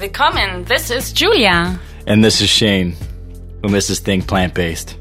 Willkommen, this is Julia. And this is Shane. And this is Think Plant-Based.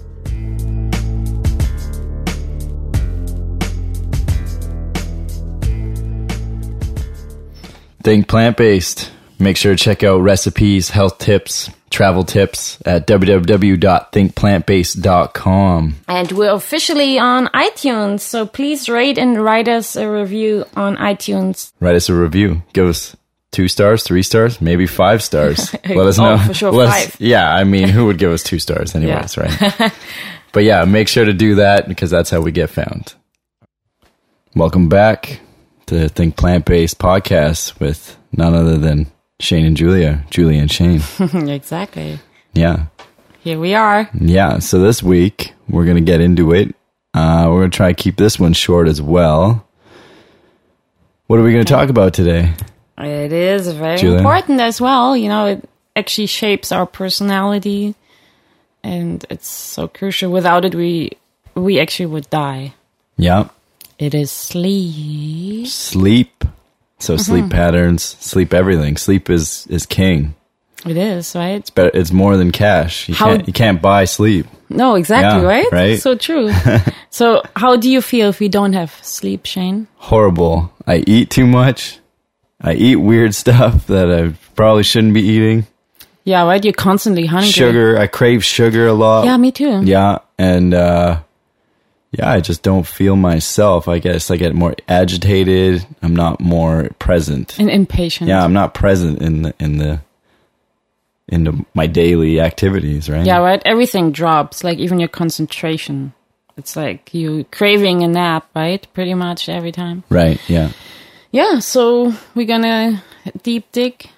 Think Plant-Based. Make sure to check out recipes, health tips, travel tips at www.thinkplantbased.com. And we're officially on iTunes, so please rate and write us a review on iTunes. Write us a review. Give us 2 stars, 3 stars, maybe 5 stars. Let us know. For sure, 5. Yeah, I mean, who would give us 2 stars anyways, right? But yeah, make sure to do that because that's how we get found. Welcome back to Think Plant-Based Podcast with none other than Shane and Julia and Shane. Exactly. Yeah. Here we are. Yeah, so this week, we're going to get into it. We're going to try to keep this one short as well. What are we going to talk about today? It is very Julia? important as well. You know, it actually shapes our personality. And it's so crucial. Without it, we actually would die. Yeah. It is sleep. Sleep. So sleep patterns, sleep everything. Sleep is king. It is, right? It's more than cash. You can't buy sleep. No, exactly, Yeah, right? So true. So how do you feel if you don't have sleep, Shane? Horrible. I eat too much. I eat weird stuff that I probably shouldn't be eating. Yeah, right? You're constantly hungry. Sugar. I crave sugar a lot. Yeah, me too. Yeah, and I just don't feel myself. I guess I get more agitated. I'm not more present. And impatient. Yeah, I'm not present in my daily activities, right? Yeah, right? Everything drops, like even your concentration. It's like you craving a nap, right? Pretty much every time. Right, yeah. Yeah, so we're gonna dig deep.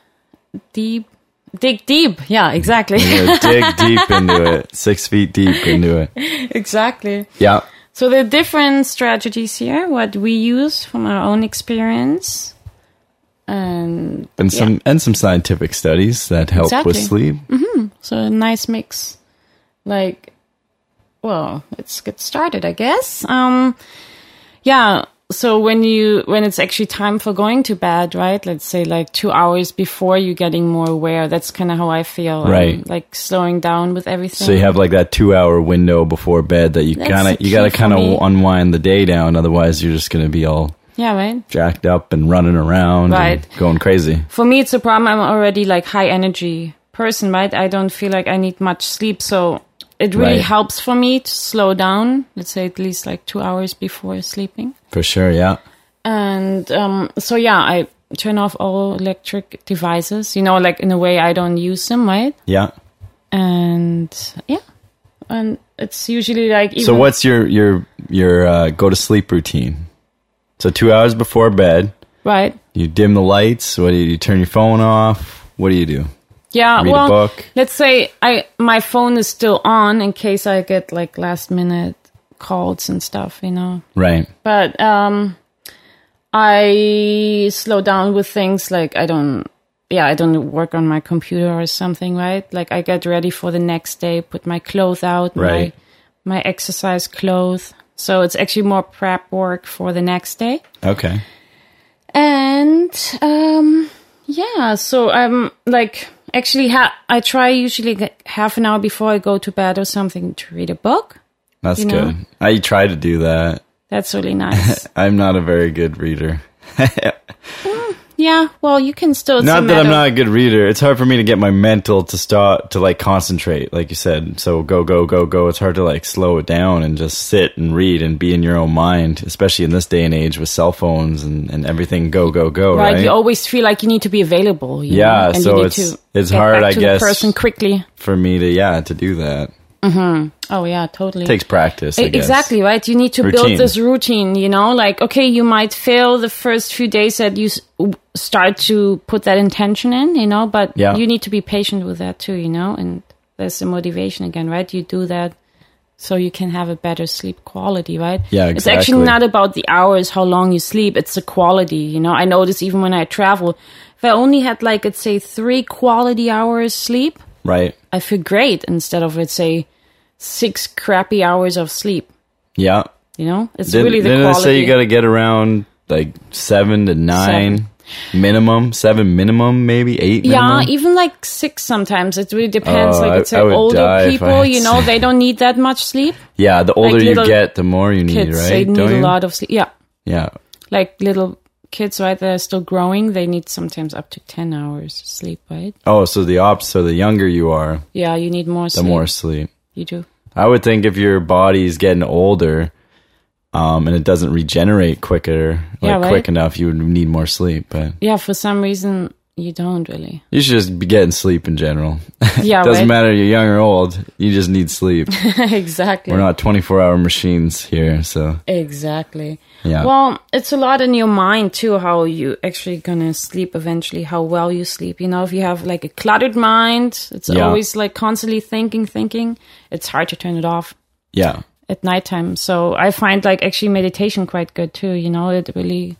Yeah, exactly. We're gonna dig deep into it. 6 feet deep into it. Exactly. Yeah. So there are different strategies here, what we use from our own experience. And some scientific studies that help with sleep. Mm-hmm. So a nice mix. Like, well, let's get started, I guess. So when it's actually time for going to bed, right? Let's say like 2 hours before you're getting more aware. That's kind of how I feel. Right. Like slowing down with everything. So you have like that 2-hour window before bed that you gotta kind of unwind the day down. Otherwise you're just going to be all jacked up and running around and going crazy. For me, it's a problem. I'm already like high energy person, right? I don't feel like I need much sleep. So it really helps for me to slow down, let's say at least like 2 hours before sleeping. For sure, yeah. And I turn off all electric devices, like in a way I don't use them, right? Yeah. And it's usually like... So what's your go to sleep routine? So 2 hours before bed. Right. You dim the lights. What do you turn your phone off? What do you do? Yeah, Read a book. Let's say my phone is still on in case I get like last minute calls and stuff, Right. But I slow down with things like I don't work on my computer or something, right? Like I get ready for the next day, put my clothes out, my exercise clothes. So it's actually more prep work for the next day. Okay. And so I'm like... Actually, I try usually half an hour before I go to bed or something to read a book. That's good. I try to do that. That's really nice. I'm not a very good reader. Yeah, well, you can still... Not that I'm not a good reader. It's hard for me to get my mental to start to like concentrate, like you said. So go. It's hard to like slow it down and just sit and read and be in your own mind, especially in this day and age with cell phones and everything go, right? You always feel like you need to be available. Yeah, and so it's hard, I guess, the person quickly for me to do that. Mm-hmm. Oh, yeah, totally. It takes practice, I guess. Exactly, right? You need to build this routine, like, okay, you might fail the first few days that you start to put that intention in, but you need to be patient with that too, and there's the motivation again, right? You do that so you can have a better sleep quality, right? Yeah, exactly. It's actually not about the hours, how long you sleep, it's the quality, I notice even when I travel, if I only had like, let's say 3 quality hours sleep, right, I feel great instead of, let's say, 6 crappy hours of sleep. Yeah. It's really the quality. Didn't they say you got to get around like 7 to 9? Minimum 7, minimum maybe 8. Minimum? Yeah, even like 6 sometimes. It really depends. Like it's like older people, you know, they don't need that much sleep. Yeah, the older you get, the more you need, kids, right? They need a lot of sleep. Yeah. Yeah. Like little kids, right? They're still growing. They need sometimes up to 10 hours sleep, right? Oh, so the opposite. So the younger you are, yeah, you need more sleep. The more sleep you do. I would think if your body's getting older, and it doesn't regenerate quicker, quick enough, you would need more sleep. But yeah, for some reason you don't really. You should just be getting sleep in general. Yeah, doesn't matter you're young or old. You just need sleep. Exactly. We're not 24-hour machines here, so exactly. Yeah. Well, it's a lot in your mind too. How you actually gonna sleep eventually? How well you sleep? You know, if you have like a cluttered mind, it's always like constantly thinking. It's hard to turn it off. Yeah. At nighttime. So I find like actually meditation quite good too. You know, it really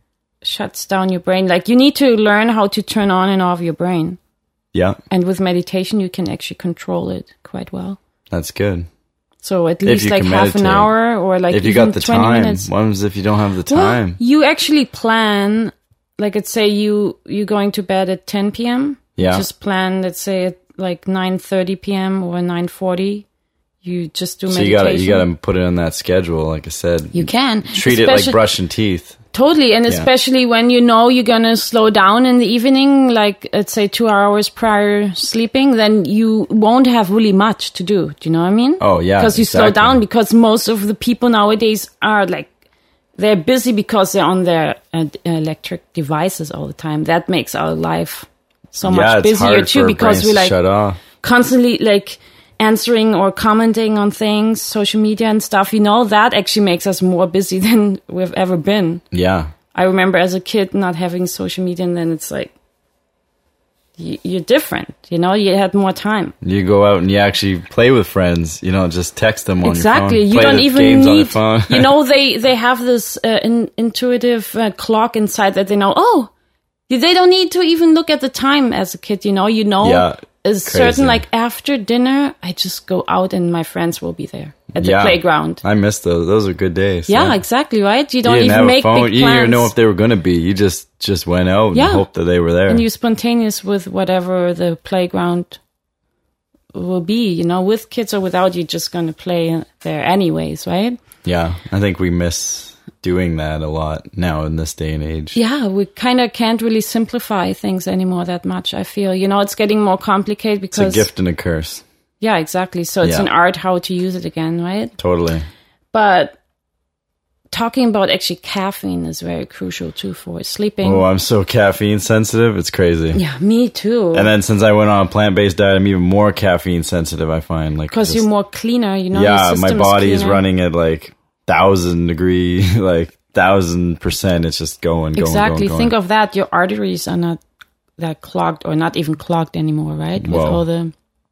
shuts down your brain. Like you need to learn how to turn on and off your brain. Yeah. And with meditation, you can actually control it quite well. That's good. So at least like half an hour or like if you got the 20 time. Minutes. What happens if you don't have the time? Well, you actually plan, like let's say you're going to bed at 10 p.m. Yeah. Just plan, let's say at like 9:30 p.m. or 9:40. You just do meditation. So you gotta put it on that schedule, like I said. You can. Treat it like brushing teeth. Totally, and especially when you know you're gonna slow down in the evening, like let's say 2 hours prior sleeping, then you won't have really much to do. Do you know what I mean? Oh, yeah. Because you slow down, because most of the people nowadays are like, they're busy because they're on their electric devices all the time. That makes our life so much busier too, because we're like shut off. Constantly like answering or commenting on things, social media and stuff, you know, that actually makes us more busy than we've ever been. Yeah. I remember as a kid not having social media, and then it's like, you're different, you know, you had more time. You go out and you actually play with friends, you know, just text them on your phone. Exactly. You don't even need, you know, they have this intuitive clock inside that they know, oh, they don't need to even look at the time as a kid, you know, Yeah. Is certain, like after dinner, I just go out and my friends will be there at the playground. I miss those. Those are good days. Yeah, exactly, right? You don't even make big plans. You didn't even know if they were going to be. You just went out and hoped that they were there. And you're spontaneous with whatever the playground will be, you know, with kids or without, you're just going to play there anyways, right? Yeah, I think we miss doing that a lot now in this day and age. Yeah, we kind of can't really simplify things anymore that much, I feel. You know, it's getting more complicated because... It's a gift and a curse. Yeah, exactly. So it's an art how to use it again, right? Totally. But talking about actually caffeine is very crucial too for sleeping. Oh, I'm so caffeine sensitive. It's crazy. Yeah, me too. And then since I went on a plant-based diet, I'm even more caffeine sensitive, I find. Because you're more cleaner, you know? Yeah, my body is running at like 1,000 degree, like 1,000%. It's just going. Exactly. Think of that. Your arteries are not that clogged, or not even clogged anymore, right? With all the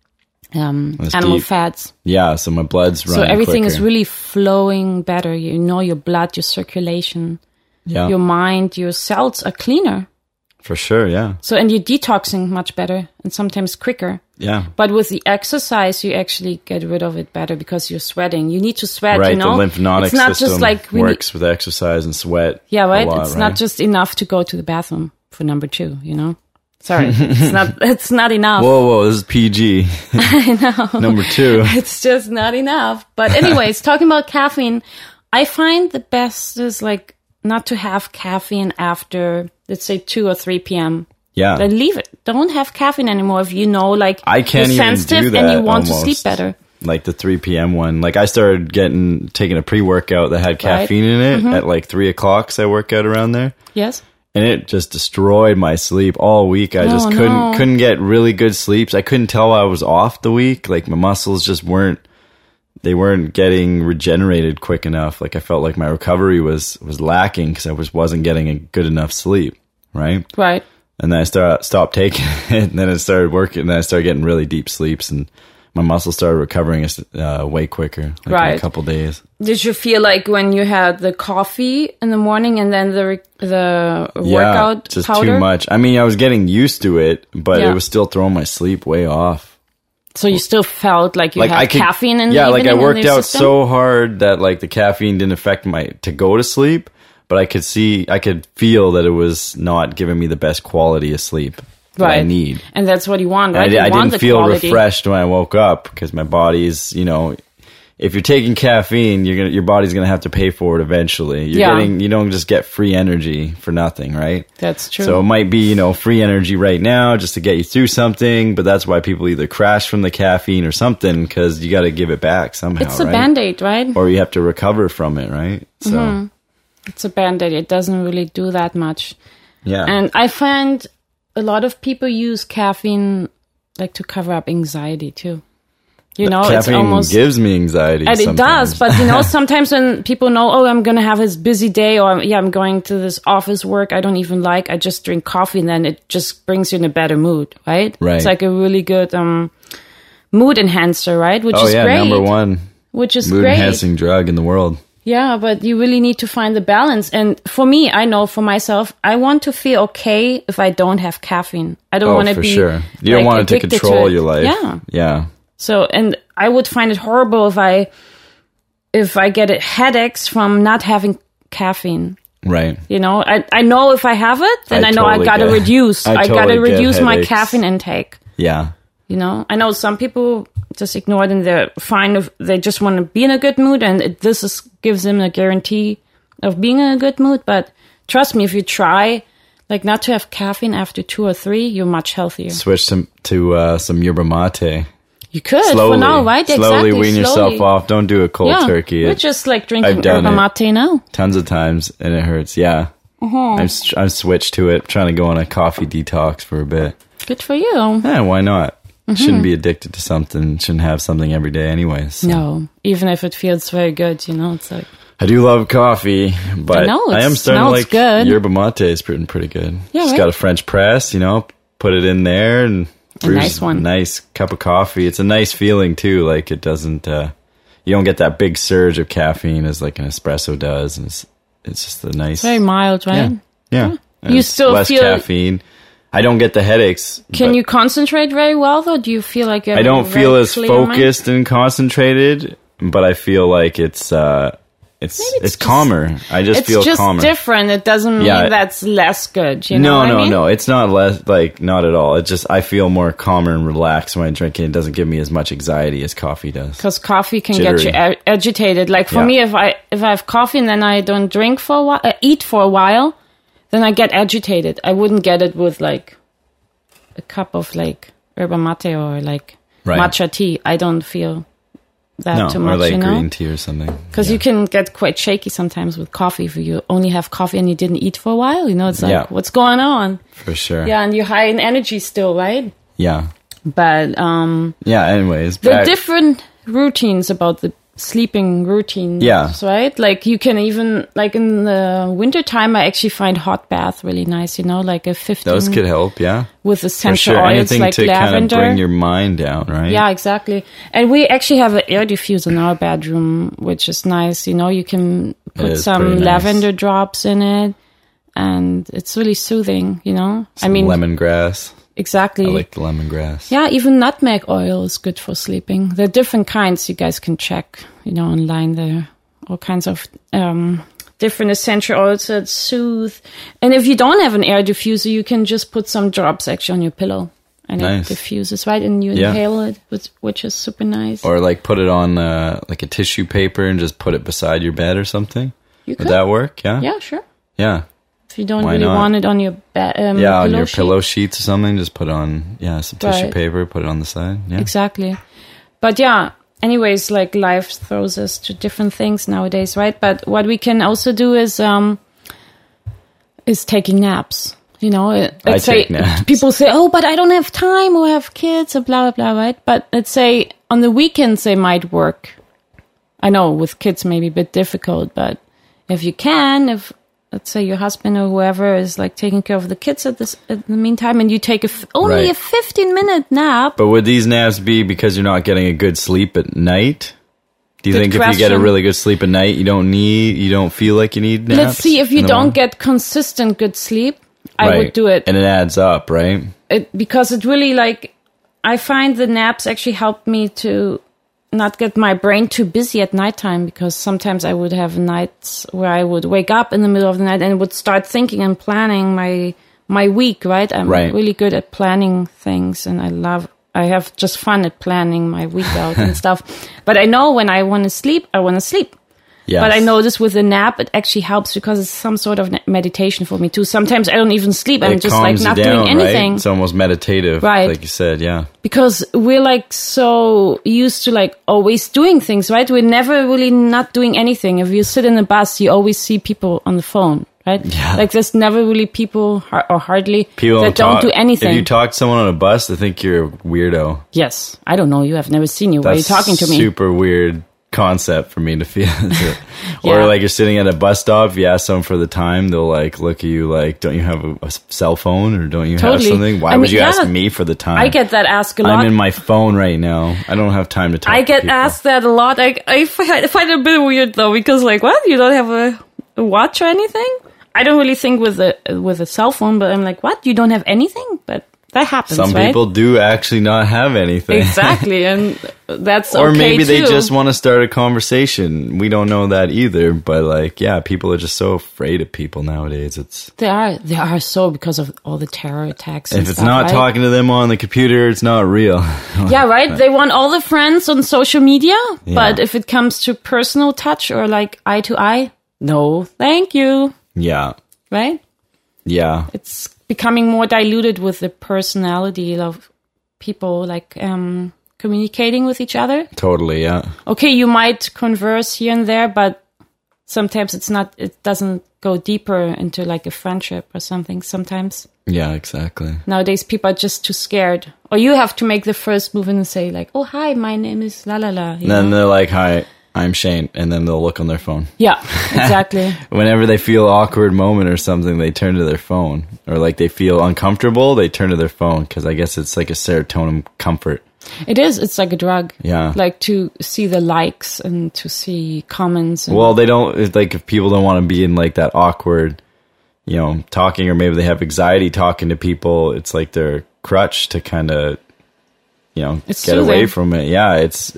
animal fats. Yeah, so my blood's running. So everything quicker. is really flowing better. You know, your blood, your circulation, your mind, your cells are cleaner. For sure, yeah. So, and you're detoxing much better and sometimes quicker. Yeah. But with the exercise, you actually get rid of it better because you're sweating. You need to sweat, right, you know? The lymphatic it's not system just like works with exercise and sweat. Yeah, right? It's not just enough to go to the bathroom for number 2, you know? Sorry, it's not enough. Whoa, this is PG. I know. Number 2. It's just not enough. But anyways, talking about caffeine, I find the best is like not to have caffeine after, let's say, 2 or 3 p.m. Yeah. Then leave it. Don't have caffeine anymore if you know, like, I can't you're sensitive even do that and you want almost. to sleep better. Like the 3 p.m. one. Like I started taking a pre-workout that had caffeine in it at like 3 o'clock, so I work out around there. Yes. And it just destroyed my sleep all week. I just couldn't get really good sleeps. I couldn't tell I was off the week. Like my muscles just weren't getting regenerated quick enough. Like I felt like my recovery was lacking because I wasn't getting a good enough sleep. Right. Right. And then I stopped taking it, and then it started working, and then I started getting really deep sleeps, and my muscles started recovering way quicker, like in a couple days. Did you feel like when you had the coffee in the morning and then the workout just powder? Too much. I mean, I was getting used to it, but it was still throwing my sleep way off. So you still felt like you had caffeine in the evening? Yeah, like I worked out so hard that like the caffeine didn't affect to go to sleep, but I could feel that it was not giving me the best quality of sleep that I need. And that's what you want, right? I didn't feel refreshed when I woke up because my body's, you know, if you're taking caffeine, your body's going to have to pay for it eventually. You don't just get free energy for nothing, right? That's true. So it might be, you know, free energy right now just to get you through something, but that's why people either crash from the caffeine or something because you got to give it back somehow, It's a Band-Aid, right? Or you have to recover from it, right? So it's a Band-Aid. It doesn't really do that much. Yeah. And I find a lot of people use caffeine like to cover up anxiety too. You know, caffeine it's almost gives me anxiety. And it does, but you know, sometimes when people know, oh, I'm going to have this busy day, or I'm going to this office work I don't even like, I just drink coffee, and then it just brings you in a better mood, right? Right. It's like a really good mood enhancer, right? Which is great. Number one. Which is mood great. enhancing drug in the world. Yeah, but you really need to find the balance. And for me, I know for myself, I want to feel okay if I don't have caffeine. I don't want to be sure. You don't want it to control your life. Yeah. Yeah. So, and I would find it horrible if I get headaches from not having caffeine. Right. You know, I know if I have it, then I know I got to reduce. I got to reduce my caffeine intake. Yeah. You know, I know some people just ignore it and they're fine if they just want to be in a good mood, and gives them a guarantee of being in a good mood. But trust me, if you try like not to have caffeine after 2 or 3, you're much healthier. Switch to some yerba mate. You could slowly, for now, right? Slowly wean yourself off. Don't do a cold turkey. We're just like drinking yerba mate now. Tons of times, and it hurts. Yeah, I'm switched to it. Trying to go on a coffee detox for a bit. Good for you. Yeah, why not? Shouldn't be addicted to something. Shouldn't have something every day, anyways. So. No, even if it feels very good, you know, it's like. I do love coffee, but I am starting to like good. Yerba mate is pretty good. Yeah, Just got a French press, you know, put it in there and. A nice one. Nice cup of coffee. It's a nice feeling too. Like it doesn't, you don't get that big surge of caffeine as like an espresso does. And it's just a nice. It's very mild, right? Yeah. You still less feel caffeine. I don't get the headaches. Can you concentrate very well though? Do you feel like you have I don't feel as focused and concentrated, but I feel like it's calmer. I just feel calmer. It's just different. It doesn't mean that's less good. You know what I mean? No. It's not less, like, not at all. It's just, I feel more calmer and relaxed when I drink it. It doesn't give me as much anxiety as coffee does. Because coffee can get you agitated. Like for me, if I have coffee and then I don't drink for a while, eat for a while, then I get agitated. I wouldn't get it with like a cup of like yerba mate or like matcha tea. I don't feel that too much, or like you know? green tea or something. Because you can get quite shaky sometimes with coffee if you only have coffee and you didn't eat for a while. You know, it's like, what's going on? For sure. Yeah, and you're high in energy still, right? Yeah. But, anyways. There are different routines about the sleeping routine. Yeah. Right? Like you can even, like in the wintertime, I actually find hot bath really nice, you know, like a 15. Those could help, yeah. With essential oils anything like to lavender. Kind of bring your mind down, right? Yeah, exactly. And we actually have an air diffuser in our bedroom, which is nice. You know, you can put some lavender drops in it, and it's really soothing, you know? Lemongrass. Exactly. I like the lemongrass. Yeah, even nutmeg oil is good for sleeping. There are different kinds you guys can check, you know, online. There are all kinds of different essential oils that soothe. And if you don't have an air diffuser, you can just put some drops actually on your pillow. And it diffuses, right? And you inhale it, which is super nice. Or like put it on like a tissue paper and just put it beside your bed or something. Would that work? Yeah? Yeah, sure. Yeah. If you don't want it on your bed, on your pillow sheets or something, just put on some tissue paper, put it on the side. Yeah, exactly. But anyways, like life throws us to different things nowadays, right? But what we can also do is taking naps. You know, take naps. People say, "Oh, but I don't have time or have kids," or blah blah blah, right? But let's say on the weekends they might work. I know with kids maybe a bit difficult, but if you can, let's say your husband or whoever is like taking care of the kids at the meantime, and you take only a 15-minute nap. But would these naps be because you're not getting a good sleep at night? Do you think if you get a really good sleep at night, you don't feel like you need naps? Let's see, if you don't get consistent good sleep, I would do it. And it adds up, right? Because it really I find the naps actually help me to not get my brain too busy at nighttime, because sometimes I would have nights where I would wake up in the middle of the night and would start thinking and planning my week, right? I'm really good at planning things, and I have just fun at planning my week out and stuff. But I know when I want to sleep, I want to sleep. Yes. But I notice with a nap, it actually helps because it's some sort of meditation for me too. Sometimes I don't even sleep. I'm just like not doing anything. Right? It's almost meditative, right? Like you said, yeah. Because we're like so used to like always doing things, right? We're never really not doing anything. If you sit in a bus, you always see people on the phone, right? Yeah. Like there's never really people or hardly people that don't do anything. If you talk to someone on a bus, they think you're a weirdo. Yes. I don't know you. I've never seen you. Why are you talking to me? Super weird concept for me to feel. Or like you're sitting at a bus stop, if you ask someone for the time, they'll like look at you like, don't you have a cell phone, or don't you have something? Why would you ask me for the time? I get that asked a lot. I'm in my phone right now. I don't have time to talk. I get asked that a lot. I find it a bit weird though, because like, what? You don't have a watch or anything? I don't really think with a cell phone, but I'm like, what? You don't have anything? But that happens, Some people do actually not have anything. Exactly, and that's or okay maybe too. They just want to start a conversation. We don't know that either, but like, yeah, people are just so afraid of people nowadays. They are so, because of all the terror attacks. If it's not talking to them on the computer, it's not real. Yeah, right? They want all the friends on social media, but if it comes to personal touch or like eye to eye, no, thank you. Yeah. Right? Yeah. It's becoming more diluted with the personality of people like communicating with each other. Totally, yeah. Okay, you might converse here and there, but sometimes it doesn't go deeper into like a friendship or something sometimes. Yeah, exactly. Nowadays people are just too scared. Or you have to make the first move and say like, oh, hi, my name is la la la. And then they're like, hi, I'm Shane, and then they'll look on their phone. Yeah, exactly. Whenever they feel an awkward moment or something, they turn to their phone. Or like they feel uncomfortable, they turn to their phone, because I guess it's like a serotonin comfort. It is. It's like a drug. Yeah. Like to see the likes and to see comments. Well, they don't, it's like if people don't want to be in like that awkward, you know, talking, or maybe they have anxiety talking to people, it's like their crutch to kind of, you know, get away from it. Yeah, it's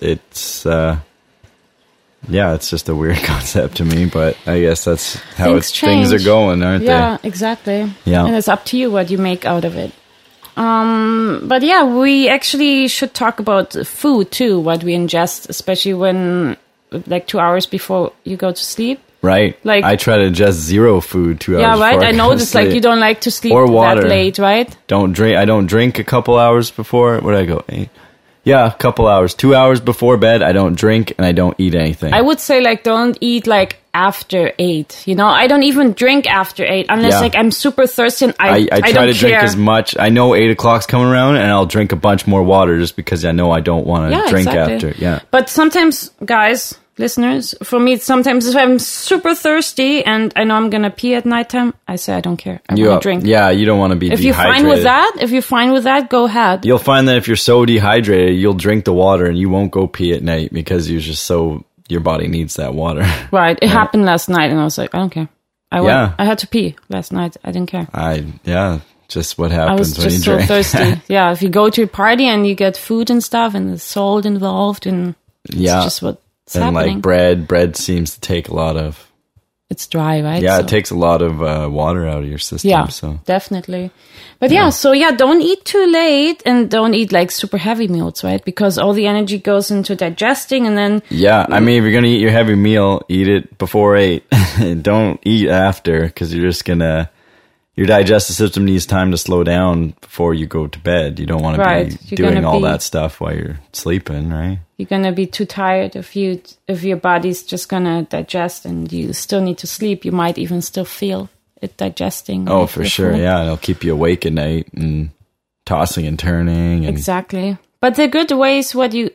just a weird concept to me, but I guess that's how things are going, aren't they? Yeah, exactly. Yeah. And it's up to you what you make out of it. But yeah, we actually should talk about food too, what we ingest, especially when, like 2 hours before you go to sleep. Right. Like I try to ingest zero food 2 hours before. Yeah, right. I noticed like you don't like to sleep or water. That late, right? I don't drink a couple hours before. Where did I go? 8. Yeah, a couple hours. 2 hours before bed, I don't drink and I don't eat anything. I would say like don't eat like after 8. You know, I don't even drink after 8 unless like I'm super thirsty and I try to drink as much. I know 8 o'clock's coming around and I'll drink a bunch more water just because I know I don't want to drink after. Yeah. But sometimes, guys, listeners, for me, sometimes if I'm super thirsty and I know I'm going to pee at nighttime, I say I don't care. I want to drink. Yeah, you don't want to be dehydrated. If you're fine with that, go ahead. You'll find that if you're so dehydrated, you'll drink the water and you won't go pee at night because you're just your body needs that water. Right. It happened last night and I was like, I don't care. I had to pee last night. I didn't care. Just what happens when you drink. I was just so thirsty. Yeah, if you go to a party and you get food and stuff and there's salt involved and it's just what. It's happening. Like bread seems to take a lot of... It's dry, right? Yeah, it takes a lot of water out of your system. Yeah, so. Definitely. But don't eat too late and don't eat like super heavy meals, right? Because all the energy goes into digesting and then... Yeah, I mean, if you're going to eat your heavy meal, eat it before 8. Don't eat after because you're just going to... Your digestive system needs time to slow down before you go to bed. You don't want to be doing all that stuff while you're sleeping, right? You're going to be too tired if your body's just going to digest and you still need to sleep. You might even still feel it digesting. Oh, for sure. Food. Yeah, it'll keep you awake at night and tossing and turning. And exactly. But the good ways,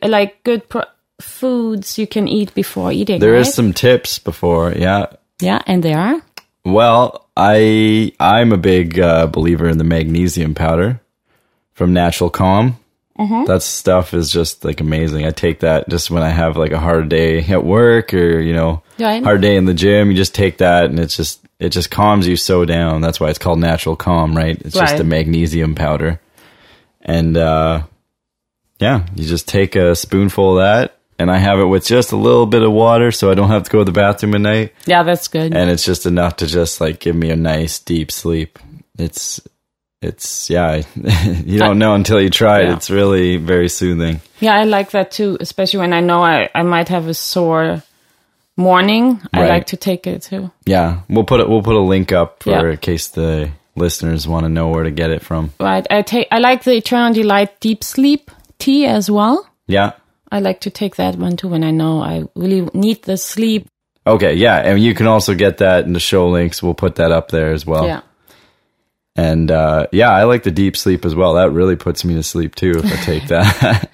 foods you can eat before eating, There is some tips before, yeah. Yeah, and there are? Well, I'm a big believer in the magnesium powder from Natural Calm. Mm-hmm. That stuff is just like amazing. I take that just when I have like a hard day at work or, hard day in the gym. You just take that and it just calms you so down. That's why it's called Natural Calm, right? It's just a magnesium powder. And, you just take a spoonful of that And I have it with just a little bit of water so I don't have to go to the bathroom at night. Yeah, that's good. And it's just enough to just like give me a nice deep sleep. It's you don't know until you try it. It's really very soothing. Yeah, I like that too, especially when I know I might have a sore morning. I like to take it too. Yeah, we'll put a link up in case the listeners want to know where to get it from. Right. I like the Eternal Delight Deep Sleep tea as well. Yeah. I like to take that one too when I know I really need the sleep. Okay, yeah, and you can also get that in the show links. We'll put that up there as well. Yeah. And I like the deep sleep as well. That really puts me to sleep too if I take that.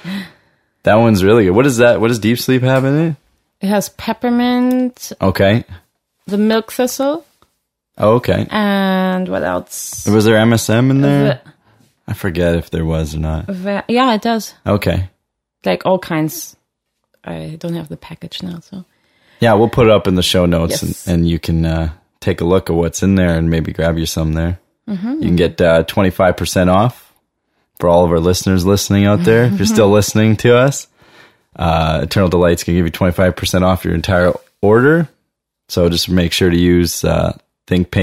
That one's really good. What is that? What does deep sleep have in it? It has peppermint. Okay. The milk thistle. Oh, okay. And what else? Was there MSM in there? I forget if there was or not. Yeah, it does. Okay. Like all kinds. I don't have the package now, so. Yeah, we'll put it up in the show notes and you can take a look at what's in there and maybe grab you some there. Mm-hmm. You can get 25% off for all of our listeners listening out there. If you're still listening to us, Eternal Delight's can give you 25% off your entire order. So just make sure to use Think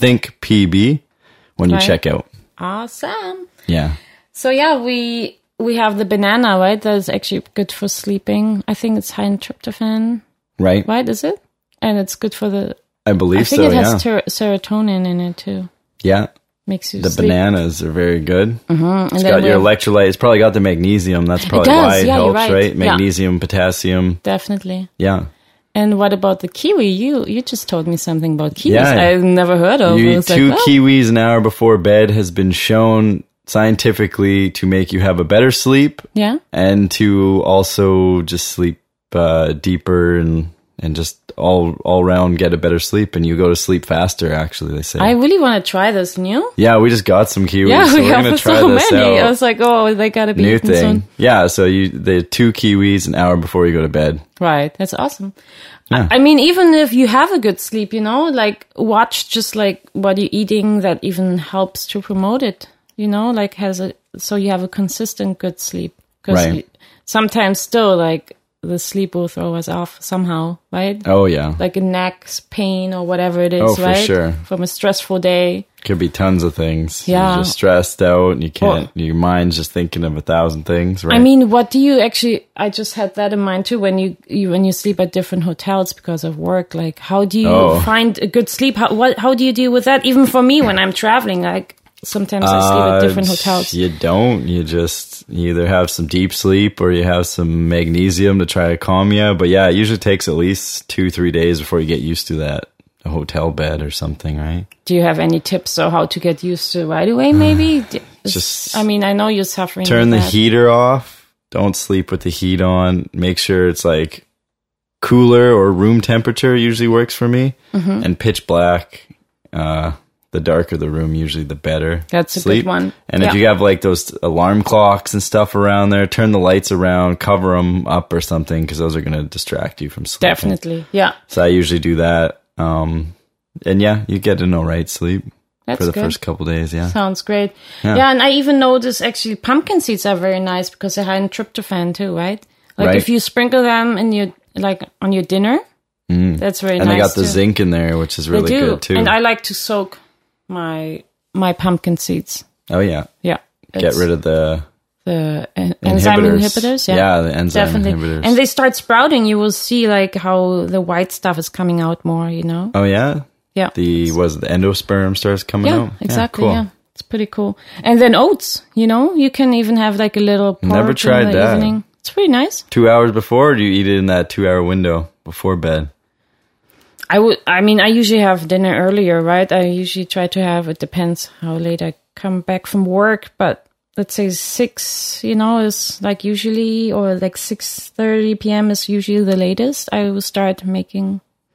PB when you check out. Awesome. Yeah. So yeah, we have the banana, right? That is actually good for sleeping. I think it's high in tryptophan. Right. Right, is it? And it's good for the... I believe so, I think it has serotonin in it too. Yeah. Makes you sleep. The bananas are very good. Mm-hmm. It's got your electrolyte. It's probably got the magnesium. That's probably why it helps, right? Magnesium, potassium. Definitely. Yeah. And what about the kiwi? You just told me something about kiwis. Yeah. I've never heard of. You eat 2 kiwis an hour before bed has been shown scientifically to make you have a better sleep. Yeah. And to also just sleep deeper and just all around get a better sleep, and you go to sleep faster, actually, they say. I really want to try this new. Yeah, we just got some kiwis. Yeah, so we have so many. I was like, oh, they got to be new thing. Soon. Yeah, so they're 2 kiwis an hour before you go to bed. Right, that's awesome. Yeah. I mean, even if you have a good sleep, like watch just like what you're eating that even helps to promote it, like so you have a consistent good sleep. Because sometimes still like the sleep will throw us off somehow, right? Oh, yeah. Like a neck pain or whatever it is, right? Oh, for sure. From a stressful day. Could be tons of things. Yeah. You're just stressed out and you can't, your mind's just thinking of 1,000 things, right? I mean, what do you actually, I just had that in mind too, when you sleep at different hotels because of work, like how do you find a good sleep? How do you deal with that? Even for me, when I'm traveling, like sometimes I sleep at different hotels. You don't. You either have some deep sleep or you have some magnesium to try to calm you. But yeah, it usually takes at least 2-3 days before you get used to that hotel bed or something, right? Do you have any tips on how to get used to it right away, maybe? I mean, I know you're suffering. Turn the heater off. Don't sleep with the heat on. Make sure it's like cooler or room temperature usually works for me. Mm-hmm. And pitch black. The darker the room, usually the better. That's a good one. And if you have like those alarm clocks and stuff around there, turn the lights around, cover them up or something, because those are going to distract you from sleeping. Definitely, yeah. So I usually do that. And yeah, you get an all right sleep for the first couple days, yeah. Sounds great. Yeah, and I even noticed actually pumpkin seeds are very nice because they're high in tryptophan too, right? Like if you sprinkle them in on your dinner, that's very nice. And they got the zinc in there, which is really good too. And I like to soak my pumpkin seeds. Oh yeah. Yeah. Get rid of the enzyme inhibitors. Yeah, the enzyme inhibitors. And they start sprouting, you will see like how the white stuff is coming out more, Oh yeah? Yeah. The endosperm starts coming out? Yeah, exactly. Yeah, cool. It's pretty cool. And then oats, you can even have like a little porridge. Never tried in the that. Evening. It's pretty nice. 2 hours before, or do you eat it in that 2 hour window before bed? I usually have dinner earlier, right? I usually try to have, it depends how late I come back from work, but let's say 6, is like usually, or like 6:30 p.m. is usually the latest. I will start making,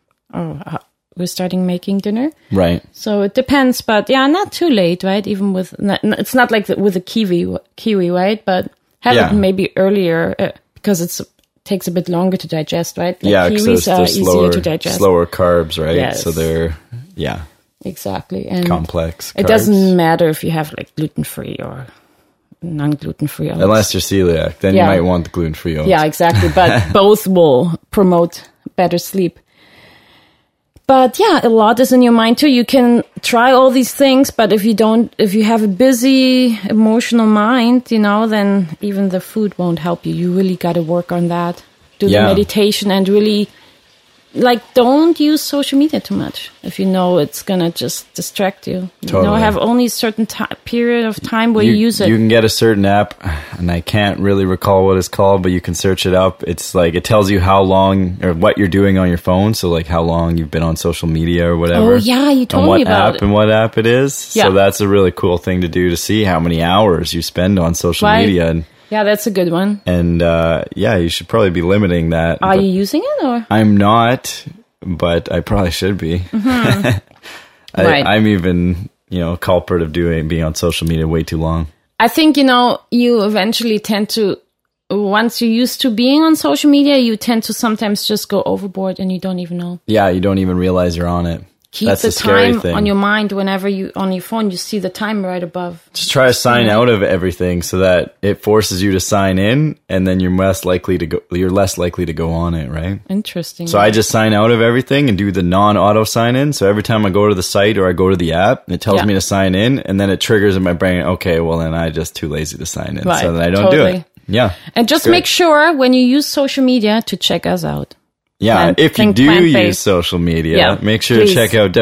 we're starting making dinner. Right. So it depends, but yeah, not too late, right? Even with, it's not like with a kiwi, right? But have it maybe earlier because it takes a bit longer to digest, right? Like kiwis are easier to digest. Slower carbs, right? Yes. So they're, exactly. And complex carbs. It doesn't matter if you have like gluten-free or non-gluten-free oats. Unless you're celiac, then you might want the gluten-free oats. Yeah, exactly. But both will promote better sleep. But yeah, a lot is in your mind too. You can try all these things, but if you have a busy, emotional mind, then even the food won't help you. You really got to work on that. Do the meditation and really, don't use social media too much. If it's going to just distract you. Totally. Have only a certain period of time where you use it. You can get a certain app, and I can't really recall what it's called, but you can search it up. It's it tells you how long or what you're doing on your phone. So how long you've been on social media or whatever. Oh yeah, you told me about it. And what app it is. Yeah. So that's a really cool thing to do, to see how many hours you spend on social media. And yeah, that's a good one. And you should probably be limiting that. Are you using it or? I'm not, but I probably should be. Mm-hmm. I'm even, culprit of being on social media way too long. I think, you eventually tend to, once you're used to being on social media, you tend to sometimes just go overboard and you don't even know. Yeah, you don't even realize you're on it. Keep That's the time thing. on your mind whenever on your phone, you see the time right above. Just try to sign out of everything so that it forces you to sign in, and then you're less likely to go on it, right? Interesting. So I just sign out of everything and do the non-auto sign in. So every time I go to the site or I go to the app, it tells me to sign in, and then it triggers in my brain, okay, well then I'm just too lazy to sign in. Right. So then I don't do it. Yeah. And just make sure when you use social media to check us out. Yeah, if you do use social media, make sure to check out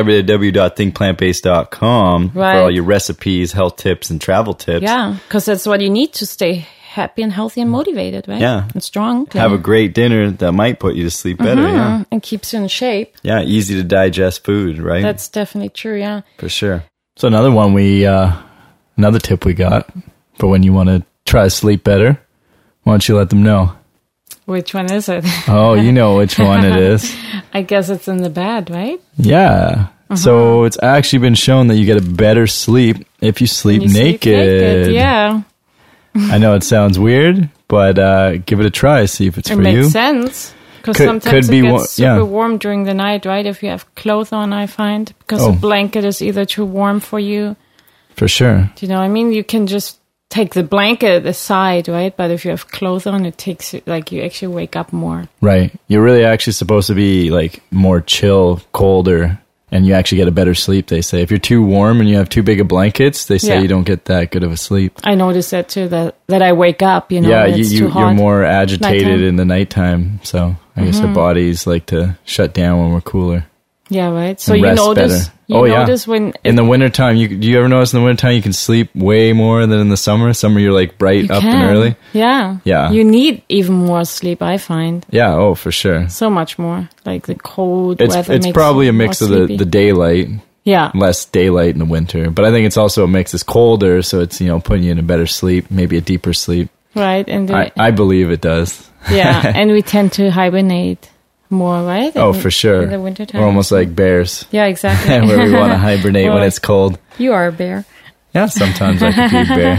www.thinkplantbased.com for all your recipes, health tips, and travel tips. Yeah, because that's what you need to stay happy and healthy and motivated, right? Yeah. And strong. Have a great dinner that might put you to sleep better, And keeps you in shape. Yeah, easy to digest food, right? That's definitely true, yeah. For sure. So another one another tip we got for when you want to try to sleep better, why don't you let them know? Which one is it? Oh, you know which one it is. I guess it's in the bed, right? Yeah. So it's actually been shown that you get a better sleep if you sleep naked. Yeah. I know it sounds weird, but give it a try. See if it's for you. It makes sense. Because sometimes it gets super warm during the night, right? If you have clothes on, I find. Because a blanket is either too warm for you. For sure. Do you know what I mean? You can just take the blanket aside, right? But if you have clothes on, it takes you actually wake up more. Right. You're really actually supposed to be more chill, colder, and you actually get a better sleep, they say. If you're too warm and you have too big of blankets, they say you don't get that good of a sleep. I noticed that too, that I wake up, Yeah, you're more agitated in the nighttime. So I guess our bodies like to shut down when we're cooler. Yeah, right. So you notice... Better. Notice when... In the wintertime, do you ever notice in the wintertime you can sleep way more than in the summer? Summer, you're bright up and early. Yeah. Yeah. You need even more sleep, I find. Yeah, for sure. So much more. The cold weather It's probably a mix of the daylight. Yeah. Less daylight in the winter. But I think it's also a mix. It's colder, so it's, putting you in a better sleep, maybe a deeper sleep. Right. And I believe it does. Yeah, and we tend to hibernate more, right? For sure. In the wintertime. We're almost like bears. Yeah, exactly. Where we want to hibernate when it's cold. You are a bear. Yeah, sometimes I can be a bear.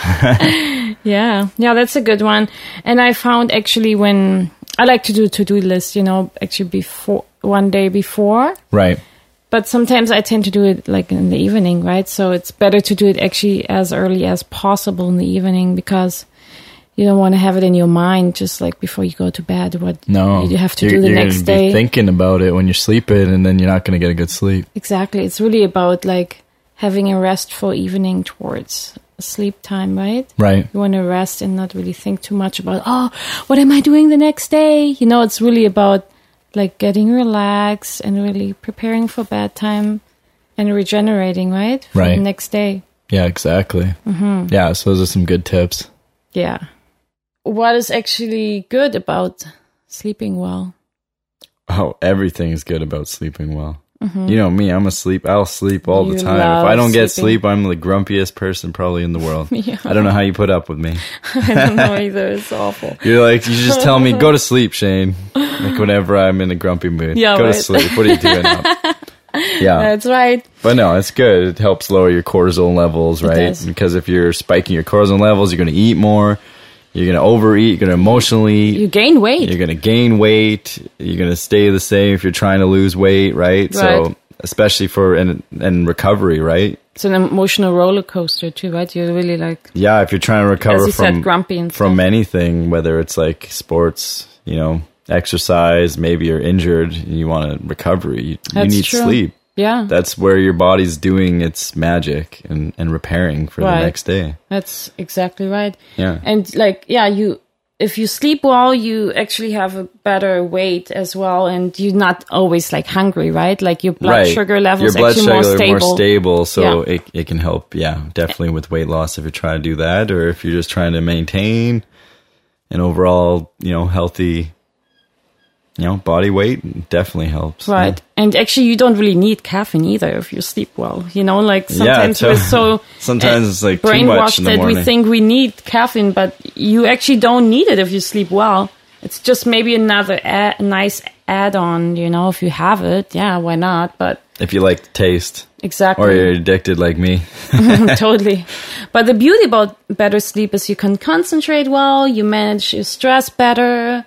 Yeah, that's a good one. And I found actually when I like to do a to-do list, actually one day before. Right. But sometimes I tend to do it in the evening, right? So it's better to do it actually as early as possible in the evening because you don't want to have it in your mind just before you go to bed. You have to do the next day. You're thinking about it when you're sleeping, and then you're not going to get a good sleep. Exactly. It's really about having a restful evening towards sleep time, right? Right. You want to rest and not really think too much about, what am I doing the next day? It's really about getting relaxed and really preparing for bedtime and regenerating, right? For the next day. Yeah, exactly. Mm-hmm. Yeah, so those are some good tips. Yeah. What is actually good about sleeping well? Oh, everything is good about sleeping well. Mm-hmm. You know me, I'll sleep all the time. If I don't get sleep, I'm the grumpiest person probably in the world. Yeah. I don't know how you put up with me. I don't know either. It's awful. You just tell me, go to sleep, Shane. Whenever I'm in a grumpy mood. Yeah, go to sleep. What are you doing now? Yeah. That's right. But no, it's good. It helps lower your cortisol levels, right? Because if you're spiking your cortisol levels, you're going to eat more. You're going to overeat. You're going to emotionally... You gain weight. You're going to gain weight. You're going to stay the same if you're trying to lose weight, right? So especially for in recovery, right? It's an emotional roller coaster too, right? You're really like... Yeah, if you're trying to recover grumpy and from anything, whether it's like sports, you know, exercise, maybe you're injured and you want a recovery, you need sleep. Yeah. That's where your body's doing its magic and repairing for the next day. That's exactly right. Yeah. And like, if you sleep well, you actually have a better weight as well, and you're not always like hungry, right? Like your blood sugar levels your blood actually sugar more stable, so it can help, definitely with weight loss if you're trying to do that, or if you're just trying to maintain an overall, you know, healthy, you know, body weight, definitely helps. Right. Yeah. And actually you don't really need caffeine either if you sleep well. You know, like sometimes we're so sometimes it's like brainwashed too much in the morning. That we think we need caffeine, but you actually don't need it if you sleep well. It's just maybe another nice add-on, you know, if you have it. Yeah, why not? But if you like the taste. Exactly. Or you're addicted like me. Totally. But the beauty about better sleep is you can concentrate well, you manage your stress better.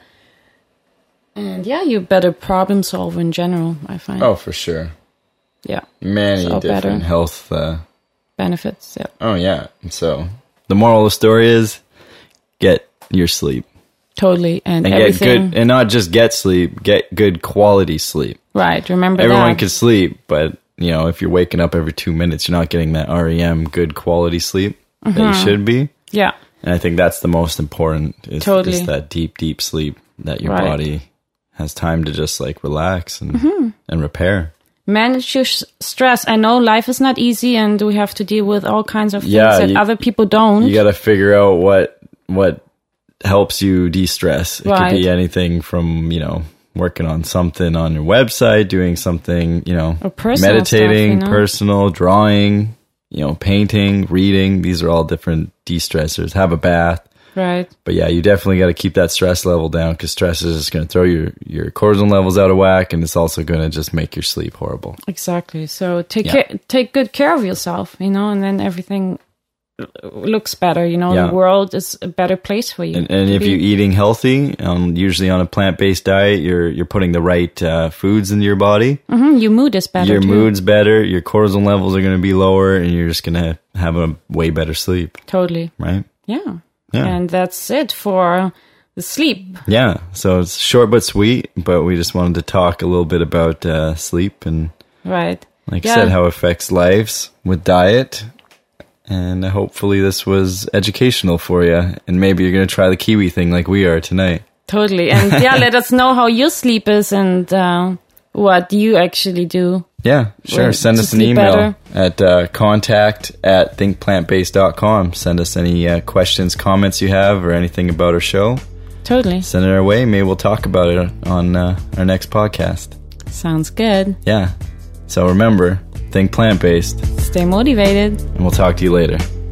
And you're better problem solver in general, I find. Oh, for sure. Yeah. Many different health benefits. Yeah. Oh, yeah. So the moral of the story is get your sleep. Totally. And everything. Get good, and not just get sleep, get good quality sleep. Right. Remember everyone can sleep, but you know, if you're waking up every 2 minutes, you're not getting that REM good quality sleep that you should be. Yeah. And I think that's the most important is that deep, deep sleep that your body has time to just like relax and repair. Manage your stress. I know life is not easy and we have to deal with all kinds of things that other people don't. You got to figure out what helps you de-stress. It could be anything from, you know, working on something on your website, doing something, you know, meditating, stuff, personal, drawing, you know, painting, reading. These are all different de-stressors. Have a bath. Right. But yeah, you definitely got to keep that stress level down because stress is just going to throw your cortisol levels out of whack, and it's also going to just make your sleep horrible. Exactly. So take good care of yourself, you know, and then everything looks better, you know, the world is a better place for you. And if you're eating healthy, usually on a plant-based diet, you're putting the right foods into your body. Mm-hmm. Your mood is better. Your mood's better. Your cortisol levels are going to be lower, and you're just going to have a way better sleep. Totally. Right? Yeah. And that's it for the sleep. Yeah. So it's short but sweet, but we just wanted to talk a little bit about sleep and like I said, how it affects lives with diet. And hopefully this was educational for you. And maybe you're going to try the kiwi thing like we are tonight. Totally. And let us know how your sleep is and what you actually do. Yeah, sure. Send us an email at contact@thinkplantbased.com. Send us any questions, comments you have, or anything about our show. Totally. Send it our way. Maybe we'll talk about it on our next podcast. Sounds good. Yeah. So remember, think plant-based. Stay motivated. And we'll talk to you later.